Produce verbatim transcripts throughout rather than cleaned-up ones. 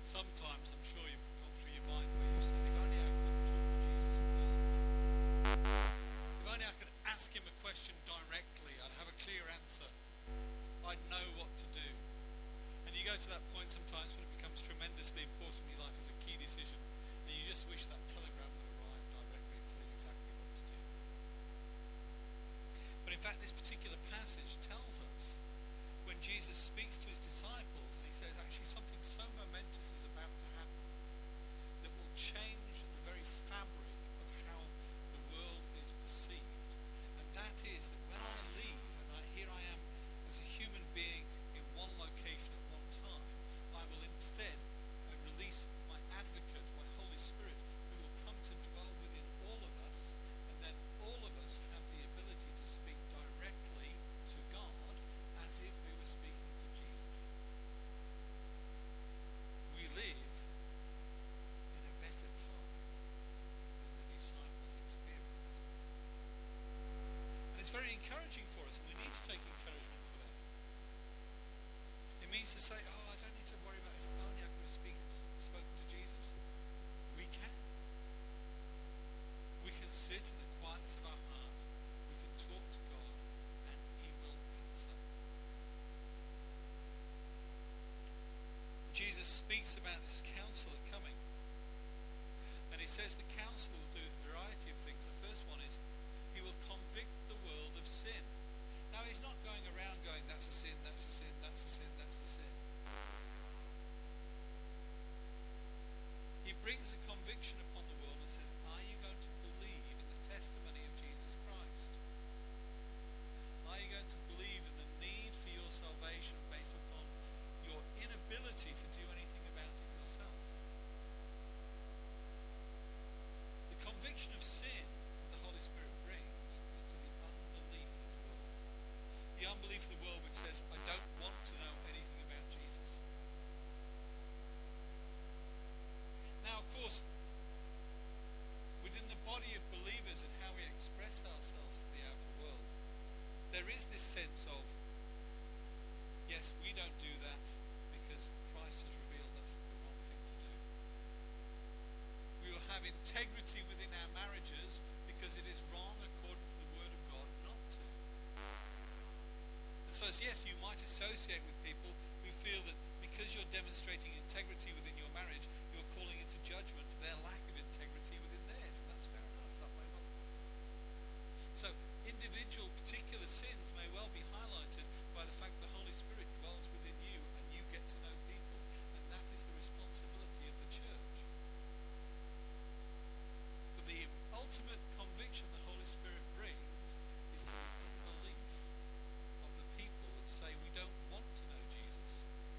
Sometimes I'm sure you've gone through your mind where you said, if only I could talk to Jesus personally. If only I could ask him a question directly, I'd have a clear answer. I'd know what to do. And you go to that point sometimes when it becomes tremendously important in your life as a key decision, and you just wish that telegram would arrive directly and tell you exactly what to do. But in fact, this particular passage tells us when Jesus speaks to his disciples and he says actually something so momentous is about to happen that will change the very fabric of how the world is perceived. And that is that when I leave and I, here I am as a human being in one location at one time, I will instead uh, release my advocate, my Holy Spirit, who will come to dwell within all of us, and then all of us have the ability to speak directly to God as if we were speaking to Jesus. We live in a better time than the disciples experienced. And it's very encouraging for us, and we need to take encouragement for that. It means to say, oh, I don't need to worry about if only I could have speak, spoken to Jesus. We can. We can sit in the quietness of our heart. We can talk to God, and he will answer. Jesus speaks about this counselor coming. And he says the counselor will do a variety of things. The first one is he will convict the world of sin. Now he's not going around going, that's a sin, that's a sin, that's a sin, that's a sin. He brings a conviction upon the world and says, are you going to believe in the testimony of Jesus Christ? Are you going to believe in the need for your salvation based upon your inability to do anything about it yourself? The conviction of sin that the Holy Spirit brings is to the unbelief of the world. The unbelief of the world which says, I don't want to know anything about Jesus. Now, of course, within the body of believers and how we express ourselves to the outer world, there is this sense of, yes, we don't do that because Christ has revealed that's the wrong thing to do. We will have integrity within our marriages because it is wrong according to the Word of God not to. And so, yes, you might associate with people who feel that because you're demonstrating integrity within your marriage, you're calling into judgment their lack of integrity within theirs. And that's fair enough. That may well be. So, individual particular sins may well be highlighted by the fact the Holy Spirit dwells within you and you get to know people. And that is the responsibility of the church. But the ultimate conviction the Holy Spirit brings is to the unbelief of the people that say we don't want to know Jesus.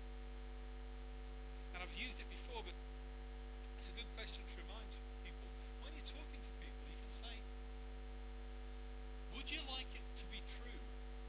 And I've used it before, but it's a good question to remind people. When you're talking to people, you can say, would you like it to be true?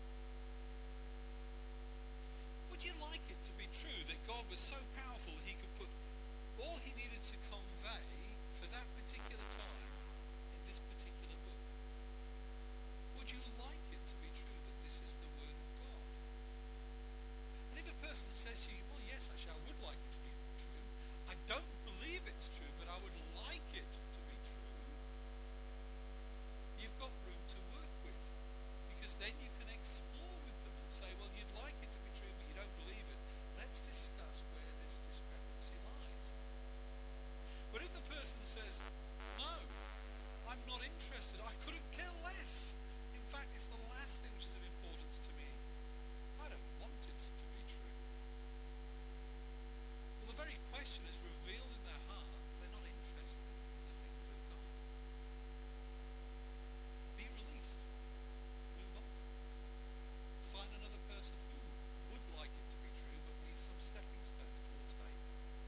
Would you like it to be true that God was so powerful that he could put all he needed to convey for that particular time in this particular book? Would you like it to be true that this is the Word of God? And if a person says to you, well, yes, actually, I would like it to be true. I don't believe it's true, but I would like it to be true. You've got room to work with, because then you can explore with them and say, well, you'd like it to be true, but you don't believe it. Let's discuss where this discrepancy lies. But if the person says, no, I'm not interested, I couldn't care less. In fact, it's the last thing which is of importance to me. I don't want it to be true. Well, the very question is revealed in their heart. They're not interested in the things of God. Be released. Move on. Find another person who would like it to be true but needs some stepping stones towards faith.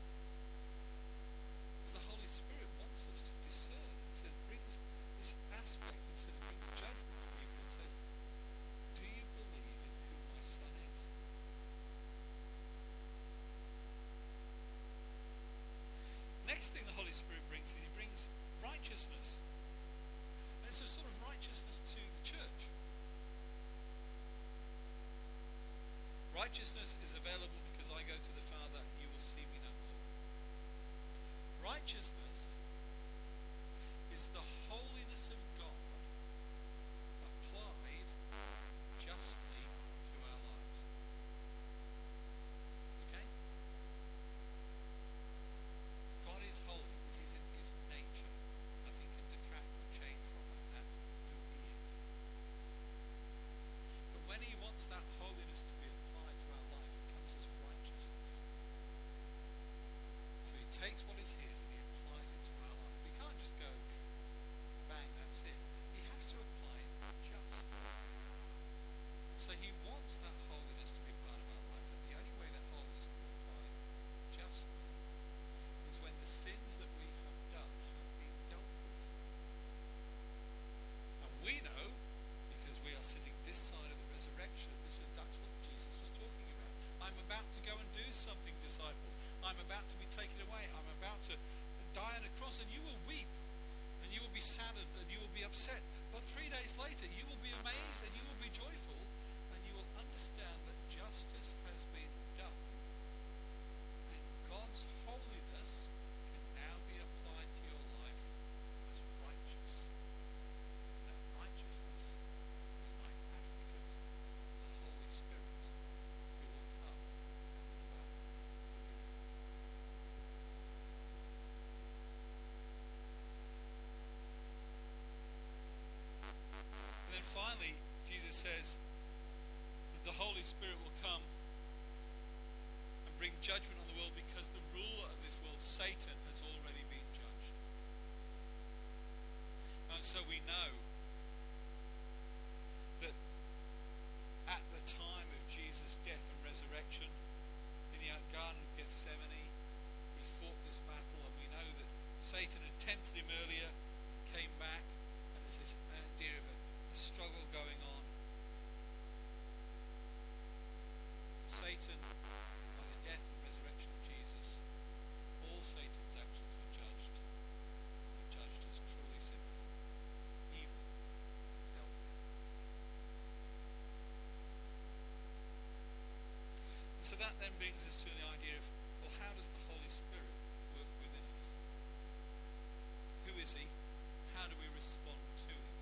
Because the Holy Spirit wants us to discern. It says, brings this aspect, it says, brings judgment to people and says, do you believe in who my son is? Next thing the Holy Spirit brings is he brings righteousness. And it's a sort of righteousness to the church. Righteousness is available because I go to the Father and you will see me no more. righteousness is the holiness of God applied justly to our lives. Okay? God is holy. It is in his nature. Nothing can detract or change from that. That's who he is. But when he wants that holiness to be applied to our life, it comes as righteousness. So he takes what is his and he applies it to our life. We can't just go, bang, that's it. He has to apply it justly. So he wants that holiness to be part of our life, and the only way that holiness can be applied justly is when the sins that we have done have been dealt with. And we know, because we are sitting this side of the resurrection, listen, that's what Jesus was talking about. I'm about to go and do something, disciples. I'm about to be taken away. I'm about to die on a cross, and you will weep, and you will be saddened, and you will be upset. But three days later, you will be amazed, and you will be joyful, and you will understand that justice has been done, and God's holiness can now be applied to your life as righteous. That righteousness is my advocate, the Holy Spirit, who will come and dwell with you. And then finally, Jesus says that the Holy Spirit will come and bring judgment on the world because the ruler of this world, Satan, has already been judged. And so we know that at the time of Jesus' death and resurrection in the Garden of Gethsemane, he fought this battle, and we know that Satan had tempted him earlier and came back, and there's this idea of a, a struggle going on. Satan, by the death and resurrection of Jesus, all Satan's actions were judged. They were judged as truly sinful, evil, dealt with. And so that then brings us to the idea of, well, how does the Holy Spirit work within us? Who is he? How do we respond to him?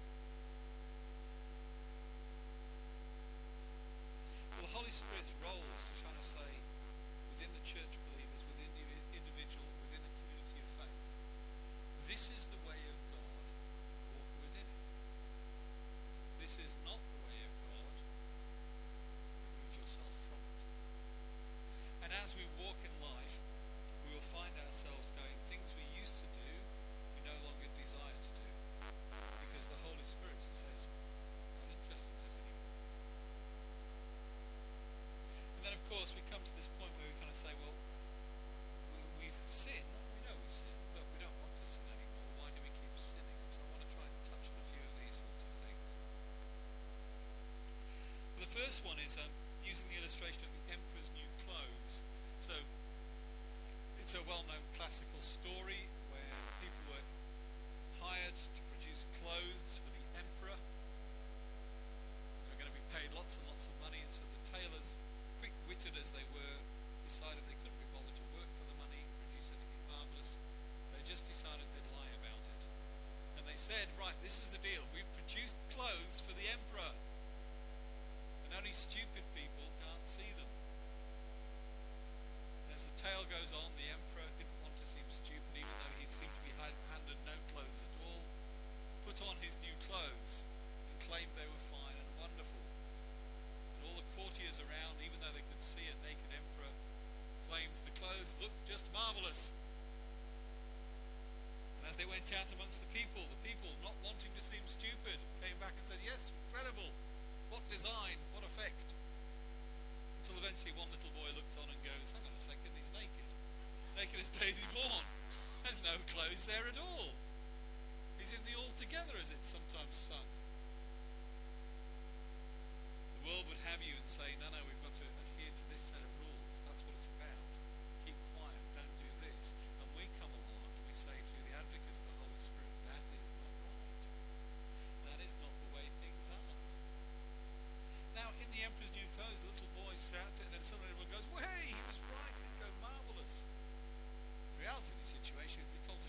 Well, the Holy Spirit's role is to try to say, within the church believers, within the individual, within the community of faith, this is the way of God, walk within it. This is not the way of God, remove yourself from it. And as we walk in life, we will find ourselves going, things we used to do, we no longer desire to do. Because the Holy Spirit says, I'm not interested in those anymore. And then, of course, we come to this point where we kind of say, well, we, we've sinned. We know we sin, but we don't want to sin anymore. Why do we keep sinning? And so I want to try and touch on a few of these sorts of things. Well, the first one is um, using the illustration of the emperor's new clothes. So it's a well-known classical story where people were hired to produce clothes for the emperor. They were going to be paid lots and lots of money, and so the tailors, quick-witted as they were, decided they couldn't be bothered to work for the money, produce anything marvellous. They just decided they'd lie about it. And they said, right, this is the deal. We've produced clothes for the emperor. And only stupid people can't see them. And as the tale goes on, the emperor didn't want to seem stupid, even though he seemed to be handed no clothes at all. Put on his new clothes and claimed they were fine and wonderful. And all the courtiers around, even though they could see a naked emperor, claimed the clothes looked just marvellous. And as they went out amongst the people, the people, not wanting to seem stupid, came back and said, yes, incredible. What design, what effect. Until eventually one little boy looks on and goes, hang on a second, he's naked. Naked as Daisy born. There's no clothes there at all. He's in the altogether, as it's sometimes sung. The world would have you and say, no, no, we've got to adhere to this set of rules. That's what it's about. Keep quiet, don't do this. And we come along and we say through the advocate of the Holy Spirit, that is not right. That is not the way things are. Now, in the emperor's new clothes, the little boy shouts it, and then suddenly everyone goes, well, hey, he was right, he'd go marvellous. The reality of the situation, we'd be told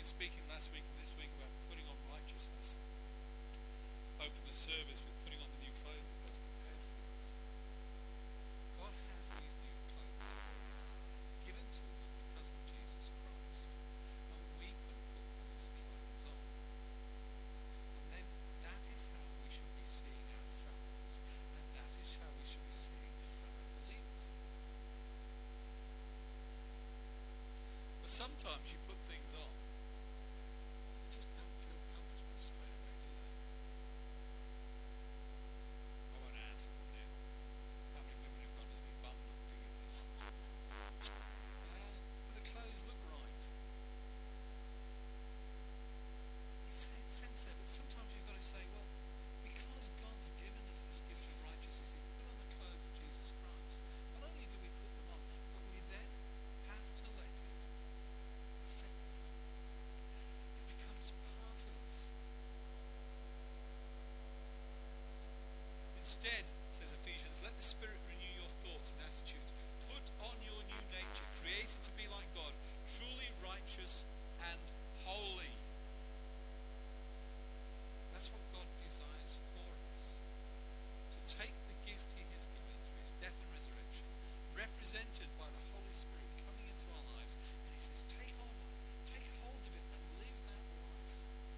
speaking last week and this week about putting on righteousness. Open the service with putting on the new clothes that God's prepared for us. God has these new clothes for us, given to us because of Jesus Christ. And we can put those clothes on. And then that is how we should be seeing ourselves. And that is how we should be seeing fellow believers. But sometimes you put things on, they just don't feel comfortable straight away, do they? I won't answer one now. How many women have gone as me bum not doing this? Uh, the clothes look right. It's in sense there, but sometimes you've got to say, well, because God's given us this gift of righteousness, He put on the clothes of Jesus Christ. Not only do we put them on, but we then have to let it affect us. It becomes part of us. Instead, says Ephesians, let the Spirit renew your thoughts and attitudes. Put on your new nature, created to be like God, truly righteous and holy. That's what God desires for us. To take the gift He has given through His death and resurrection, represented by the Holy Spirit coming into our lives, and He says, take hold of it, take hold of it and live that life.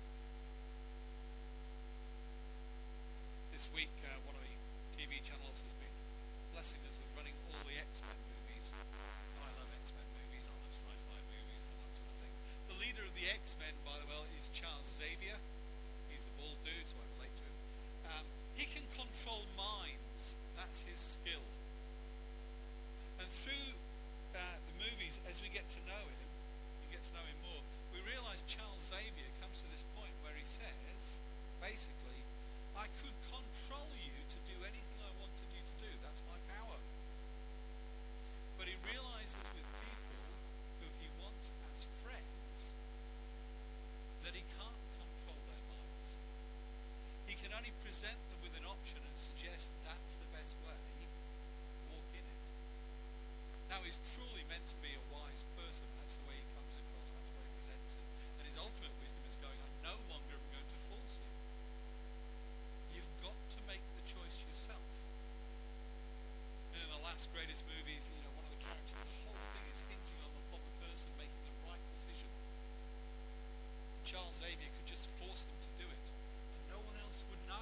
This week, uh, one of the T V channels has been blessing us with running all the X-Men movies. I love X-Men movies, I love sci-fi movies and all that sort of thing. The leader of the X-Men, by the way, is Charles Xavier. He's the bald dude, so I relate to him. Um, he can control minds. That's his skill. And through uh, the movies, as we get to know him, we get to know him more, we realise Charles Xavier comes to this point where he says, basically, I could control you to do anything I wanted you to do. That's my power. But he realises with people who he wants as friends that he can't control their minds. He can only present them with an option and suggest that's the best way. Walk in it. Now he's truly meant to be a wise person. That's the way he comes across. That's the way he presents it. And his ultimate wisdom is going, I no longer am going to force you. You've got to make the choice yourself. And in the last greatest movies, you know, one of the characters, the whole thing is hinging on the, on the person making the right decision. Charles Xavier could just force them to do it, and no one else would know.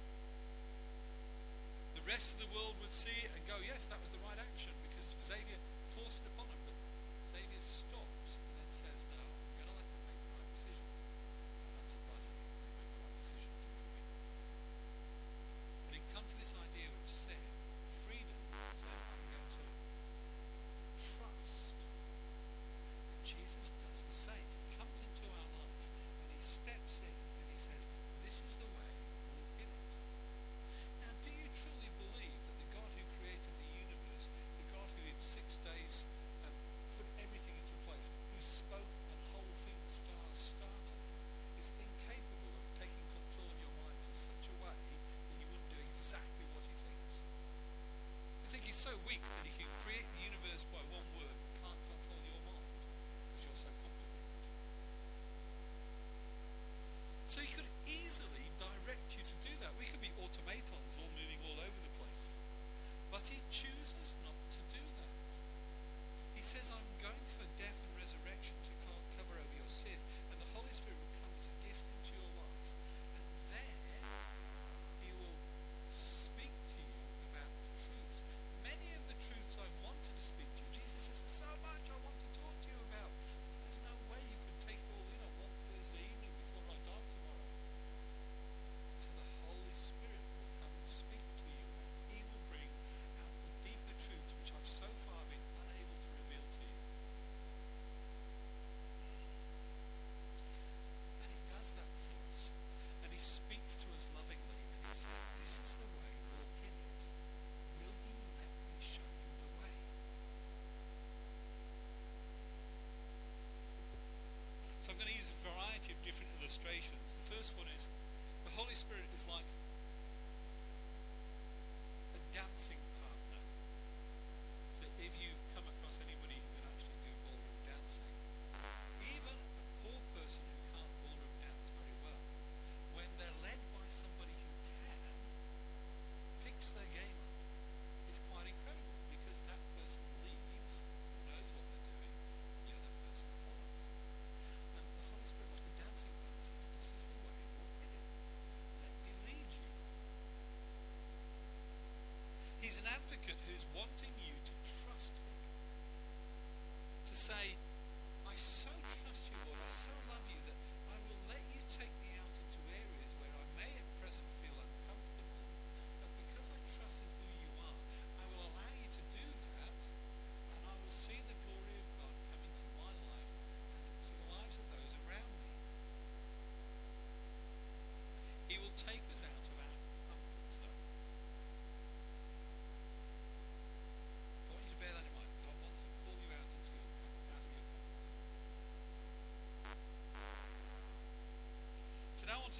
The rest of the world would see it and go, yes, that was the right action, because Xavier forced it upon him. But Xavier stops and then says, no, I'm going to let them make the right decision. And unsurprisingly, they make the right decision. It's a movie. But he come to this idea which said, freedom says I'm going to trust. And Jesus does the same. He comes into our life and he steps in and he says, this is the way, walk in it. Now, do you truly believe that the God who created the universe, the God who in six days um, put everything into place, who spoke and whole things stars started, is incapable of taking control of your mind to such a way that you wouldn't do exactly what he thinks? You think he's so weak that he can create the universe by one word and can't control your mind because you're so complicated? So he could easily direct you to do that. We could be automatons all moving all over the place. But he chooses not to do that. He says, I'm going for death and resurrection to co- cover over your sin. And the Holy Spirit will come as a gift into your life. And there, he will speak to you about the truths. Many of the truths I've wanted to speak to you. Jesus says, there's so much I want to talk to you about. But there's no way you can take it all in on one Thursday evening before I die tomorrow. So the Holy Spirit will come and speak to you. And he will bring out the deeper truths which I've so far been unable to reveal to you. And he does that for us. And he speaks to us lovingly. And he says, this is the way, walk in it. Will you let me show you the way? So I'm going to use a variety of different illustrations. The first one is, the Holy Spirit is like a dancing partner. So if you've come across anybody who can actually do ballroom dancing, even a poor person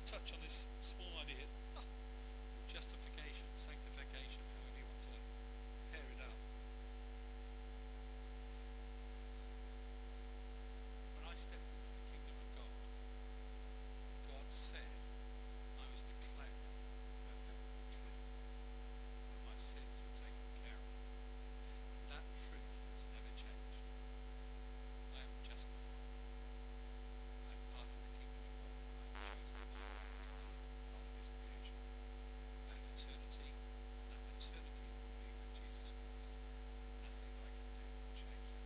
touch on this small idea, oh, justification, sanctification, however you want to pair it up. When I stepped into the kingdom of God, God said I was declared perfectly clean, and my sins were taken care of. And that truth has never changed. I am justified. I'm part of the kingdom of God. I'm chosen now to be part of His creation. I have eternity, and that eternity will be with Jesus Christ. Nothing I can do will change that.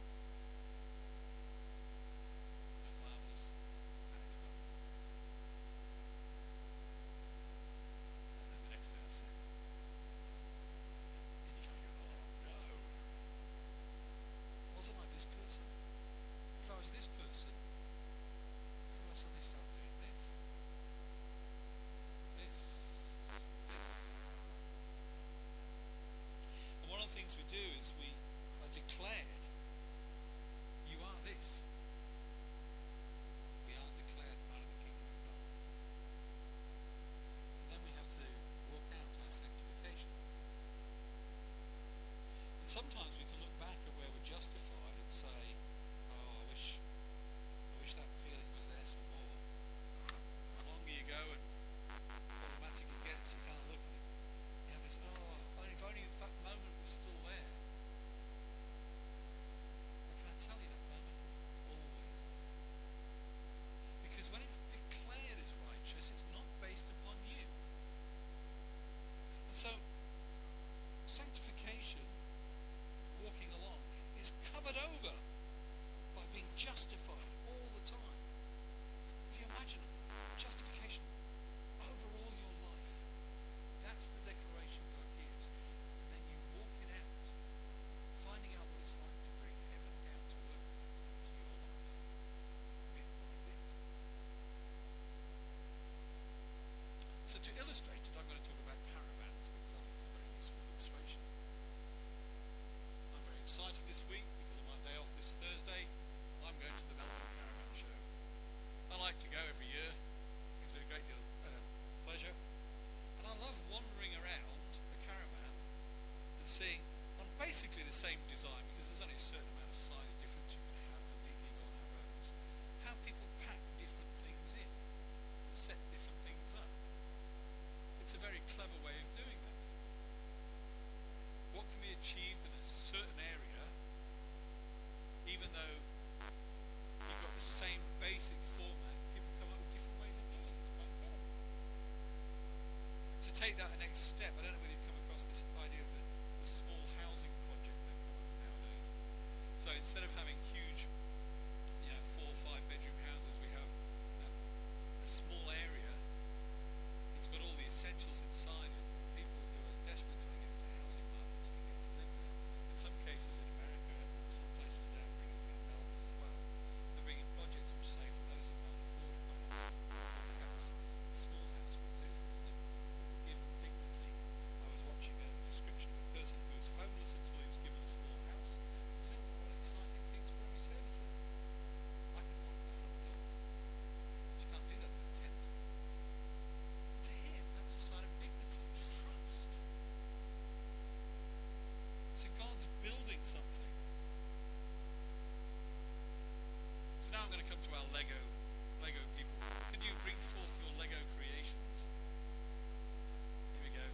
It's marvelous and it's wonderful. And then the next verse said, and you kind of go, oh no, wasn't I this person? If I was this person, how do I suddenly start doing this? This, this. And one of the things we do is we are declared, you are this. We are declared part of the kingdom of God. And then we have to walk out our sanctification. And sometimes we can look back at where we're justified and say, oh, I wish, I wish that feeling was there some more. The longer you go and problematic it gets, you kind of look at it. You have this, oh, only if only if that moment was still there. But can I tell you that moment is always there? Because when it's declared as righteous, it's not based upon you. And so, sanctification, walking along, is covered over by being justified all the time. If you imagine it, justification over all your life, that's the declaration God gives. And then you walk it out, finding out what it's like to bring heaven down to earth to your life, bit by bit. So to illustrate it, I'm going to talk about caravans because I think it's a very useful illustration. I'm very excited this week because of my day off this Thursday. I'm going to the Melbourne Caravan Show. I like to go every year. It's been a great deal of uh, pleasure. And I love wandering around a caravan and seeing on basically the same design, because there's only a certain amount of size difference you can have to legally go on our roads, how people pack different things in and set different things up. It's a very clever way of doing that. What can be achieved in a certain area, even though you've got the same basic format, people come up with different ways of doing it. It's quite incredible. To take that a next step, I don't know whether you've come across this idea of the, the small housing project that come up nowadays. So instead of having huge, you know, four or five bedroom houses, we have um, a small area. It's got all the essentials inside it. People who are desperate to get into housing markets can get to live there. In some cases in America, and some places they're bringing them in Melbourne as well. They're bringing projects which say for those who can't afford finances, afford a house, a small house will do for them. Give them dignity. I was watching a description of a person who was homeless until he was given a small house. Do you know what exciting things for him he said? He says, I can knock on the front door. You can't do that with a tent. To him, that was a sign of dignity, trust. So God's building something. So now I'm going to come to our Lego, Lego people. Could you bring forth your Lego creations? Here we go.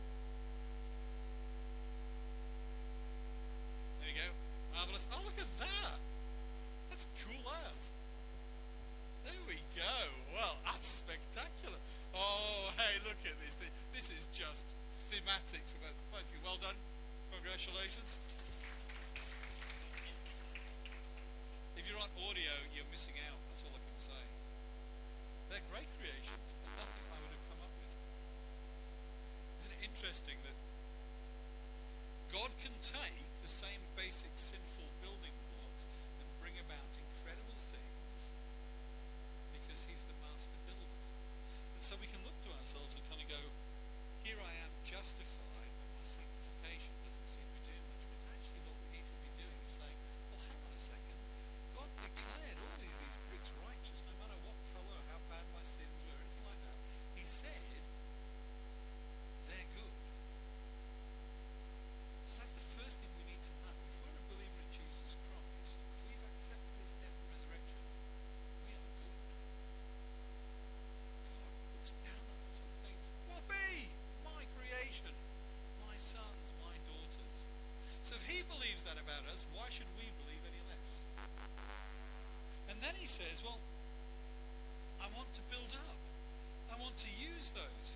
There we go. Marvelous. Oh, look at that. That's cool as. There we go. Well, that's spectacular. Oh, hey, look at this. This is just thematic for both, both of you. Well done. Congratulations. If you're on audio, you're missing out. That's all I can say. They're great creations and nothing I would have come up with. Isn't it interesting that God can take the same basic sinful building blocks and bring about incredible things because He's the master builder. And so we can look to ourselves and kind of go, here I am justified, but my sanctification doesn't seem to be doing much. But actually what we need to be doing is saying, well, hang on a second. God declared all of these bricks righteous, no matter what colour, how bad my sins were, anything like that. He said says, well, I want to build up. I want to use those.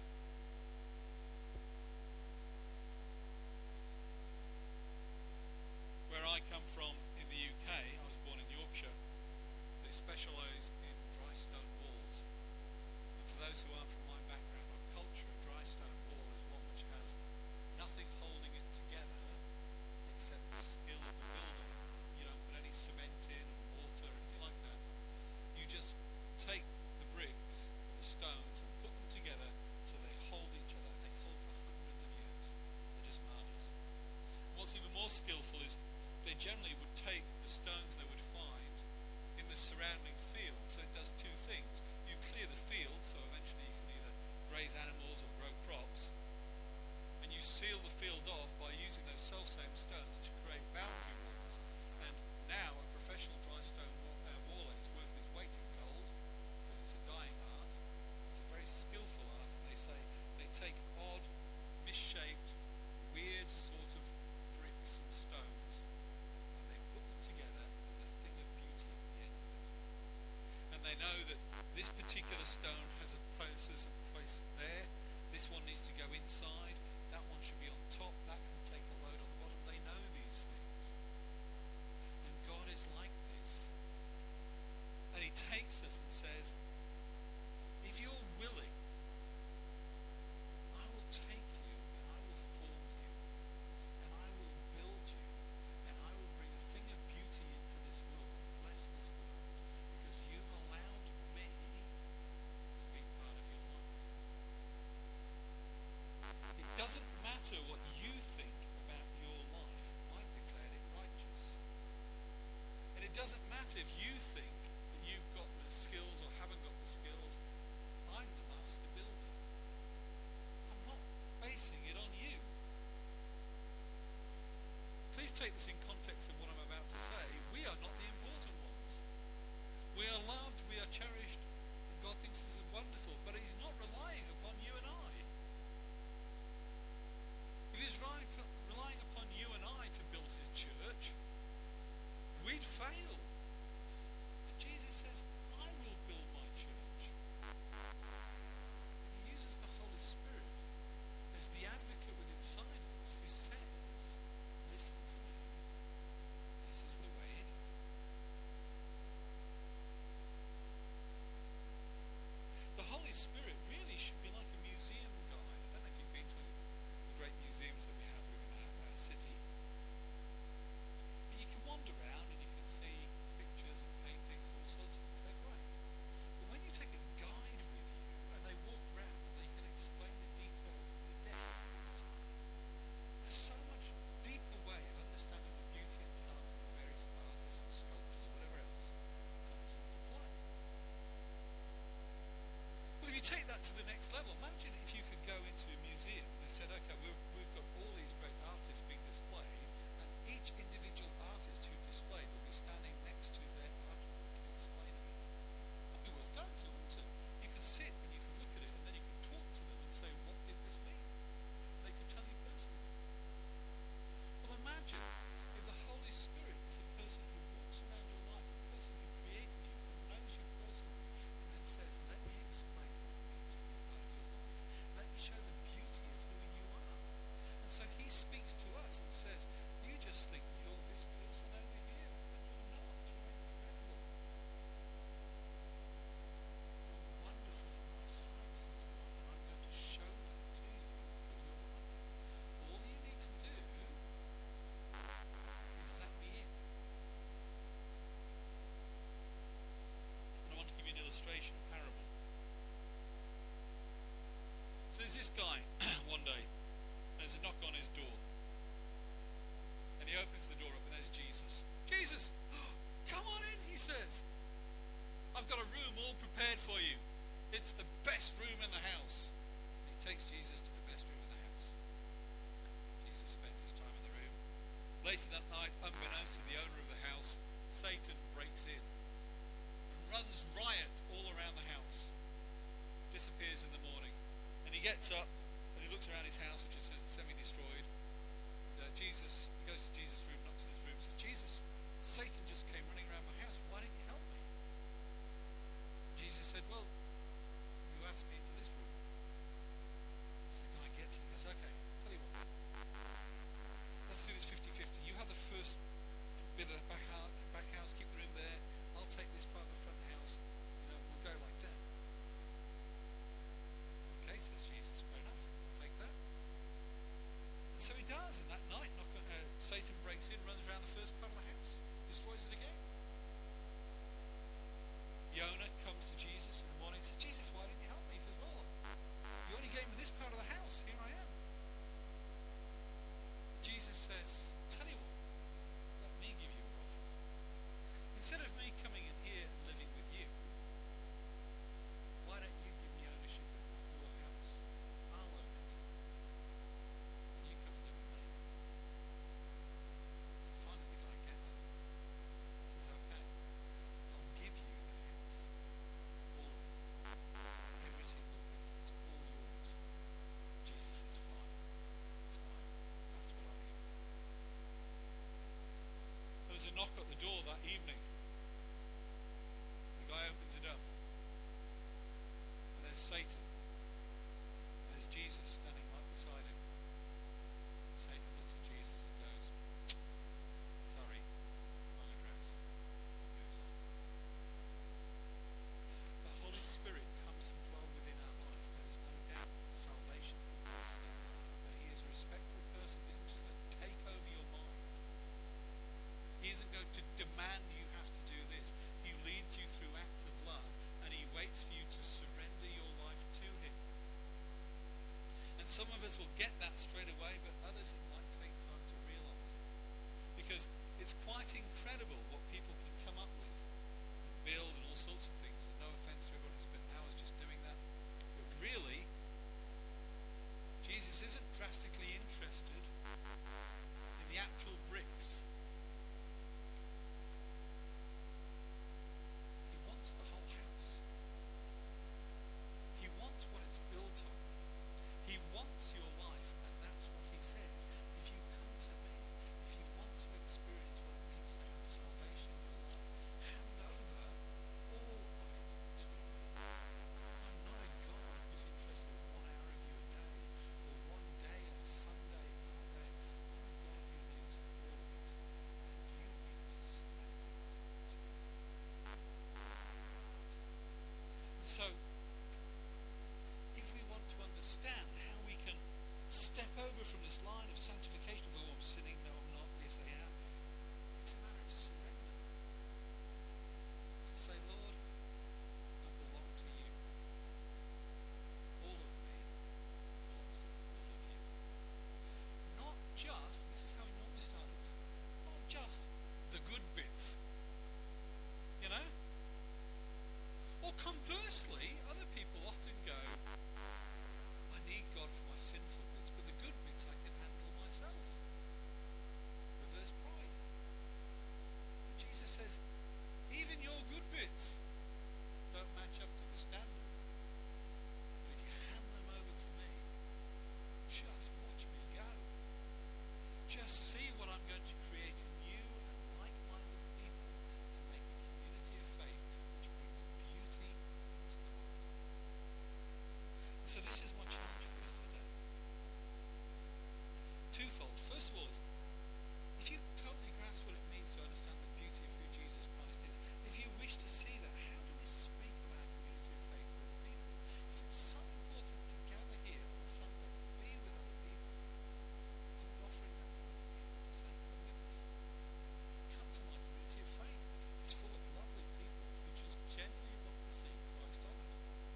Where I come from in the U K, I was born in Yorkshire, they specialise in dry stone walls. And for those who aren't from my background or culture, a dry stone wall is one which has nothing holding it together except the skill of the builder. You don't put any cement in or mortar or anything like that. You just take the bricks, the stones, and put them together so they hold each other, and they hold for hundreds of years. They're just marvellous. What's even more skillful is they generally would take the stones they would find in the surrounding field. So it does two things. You clear the field, so eventually you can either graze animals or grow crops, and you seal the field off by using those self-same stones to create boundary walls. And now a professional dry stone wall, uh, waller is worth its weight in gold, because it's a dying art. It's a very skillful art, and they say they take odd, misshaped, weird sort of bricks and stones, and they put them together as a thing of beauty at the end of it. And they know that this particular stone has a place, has a place there. This one needs to go inside. That one should be on top. That can take a load on the bottom. They know these things. And God is like this. And he takes us and says, if you're willing, I will take you and I will form you and I will build you and I will bring a thing of beauty into this world and bless this world because you've allowed me to be part of your life. It doesn't matter what you think about your life. I've declared it righteous. And it doesn't matter if you think that you've got the skills or haven't got the skills. I'm the master builder. I'm not basing it on you. Please take this in context of what I'm about to say. We are not the important ones. We are loved, we are cherished, and God thinks this is wonderful, but he's not relying upon you and I. If he's relying upon you and I to build his church, we'd fail. But Jesus says, I will build my church. He uses the Holy Spirit as the advocate within us who says, listen to me, this is the way it is. The Holy Spirit really should be like a museum guide. I don't know if you've been to any of the great museums that we have within our, our city. But you can wander around and you can see pictures and paintings and all sorts of things. They're great. But when you take a guide with you and they walk around and they can explain the details and the depths, there's so much deeper way of understanding the beauty and talent of the various artists and sculptures or whatever else comes into play. Well, if you take that to the next level, imagine if you could go into a museum and they said, okay, we've, we've got all these great artists being displayed, and each individual artist who displayed will be standing next to their artwork and explaining it. That'd be worth going to, wouldn't it? You could sit and you could look at it and then you could talk to them and say, what did this mean? They could tell you personally. Well, imagine if the Holy Spirit is a person who walks around your life, a person who created you, who knows you personally, and then says, let me explain what it means to be part of your life. Let me show the beauty of who you are. And so he speaks to us and says, you just think you're this person over here, and you're not. You're incredible. You're wonderful in my sight, says God, and I'm going to show that to you through your life. All you need to do is let me in. And I want to give you an illustration, a parable. So there's this guy one day, and there's a knock on his door. And he opens the door up and there's Jesus. Jesus, come on in, he says. I've got a room all prepared for you. It's the best room in the house. And he takes Jesus to the best room in the house. Jesus spends his time in the room. Later that night, unbeknownst to the owner of the house, Satan breaks in and runs riot all around the house. Disappears in the morning. And he gets up and he looks around his house, which is semi-destroyed. And, uh, Jesus, he goes to Jesus' room, knocks on his room, says, Jesus, Satan just came running around my house. Why didn't you help me? said, well, you asked me into this room. So the guy gets it and goes, okay, tell you what, let's do this fifty-fifty. You have the first bit of the back house, back house, keep the room there. I'll take this part of the front house. You know, we'll go like that. Okay, says Jesus, fair enough. Take that. And so he does, and that night, knock, uh, Satan breaks in, runs around the first part of the house, destroys it again. Jonah comes to Jesus in the morning and says, Jesus, why didn't you help me? He says, well, you only gave me this part of the house. Here I am. Jesus says, tell you what, let me give you an offer. Instead of me coming in here and living with you, why don't you give me ownership of your house? I'll own it. And you come and live with me. So finally the guy gets it. He says, okay, I'll give you the house. All of it. Every single bit. It's all yours. Jesus says, fine. It's mine. That's what I'll give you. There was a knock at the door that evening. The guy opens it up. And there's Satan. There's Jesus standing right beside him. Satan looks at Jesus and goes, sorry, wrong address. And goes on. The Holy Spirit comes to dwell within our life. There is no doubt salvation is uh, that he is a respectful person. He isn't just going to take over your mind. He isn't going to demand you have to do this. He leads you through acts of love, and he waits for you to surrender your life to him. And some of us will get that straight away, but others it might take time to realize it. Because it's quite incredible what people can come up with and build and all sorts of things. And no offense to everyone who spent hours just doing that. But really, Jesus isn't drastically interested in the actual bricks. He wants the whole house. He wants what it's built on. He wants your life, and that's what he says. If you come to me, if you want to experience what it means to have salvation in your life, hand over all of it to me. I'm not a God who's interested in one hour of you a day, or one day on a Sunday, Monday. I'm a God who needs all of it, and you need to surrender to me. And so, if we want to understand how we can step over from this line of sanctification of, oh, I'm sinning, no, I'm not, yes, I am, it's a matter of surrender. To say, Lord, I belong to you. All of me belongs to all of you. Not just, this is how we normally start off, not just the good bits, you know? Or conversely, other people often go, I need God for my sinful bits, but the good bits I can handle myself. Reverse pride. And Jesus says, even your good bits don't match up to the standard. But if you hand them over to me, just watch me go. Just see what I'm going to create in you and like-minded people to make a community of faith which brings beauty into the world. So this is my challenge for us today. Twofold. First of all, is if you totally grasp what it means to understand the beauty of who Jesus Christ is, if you wish to see that, how do we speak of our community of faith to other people? If it's so important to gather here on a Sunday to be with other people, are we offering that to other people to say, come with us? Come to my community of faith. It's full of lovely people who just genuinely want to see Christ honored.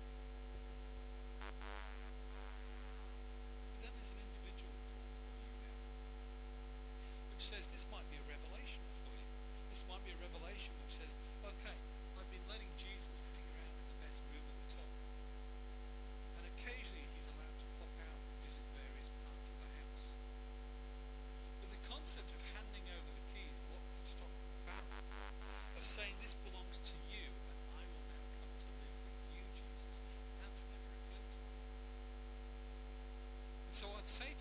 But then there's an individual call for you now, which says this might be a revelation for you. This might be a revelation which says, okay, I've been letting Jesus hang around in the best room at the top. And occasionally he's allowed to pop out and visit various parts of the house. But the concept of handing over the keys, lock, stock, barrel, of saying this belongs to you and I will now come to live with you, Jesus, that's never occurred to me. And so I'd say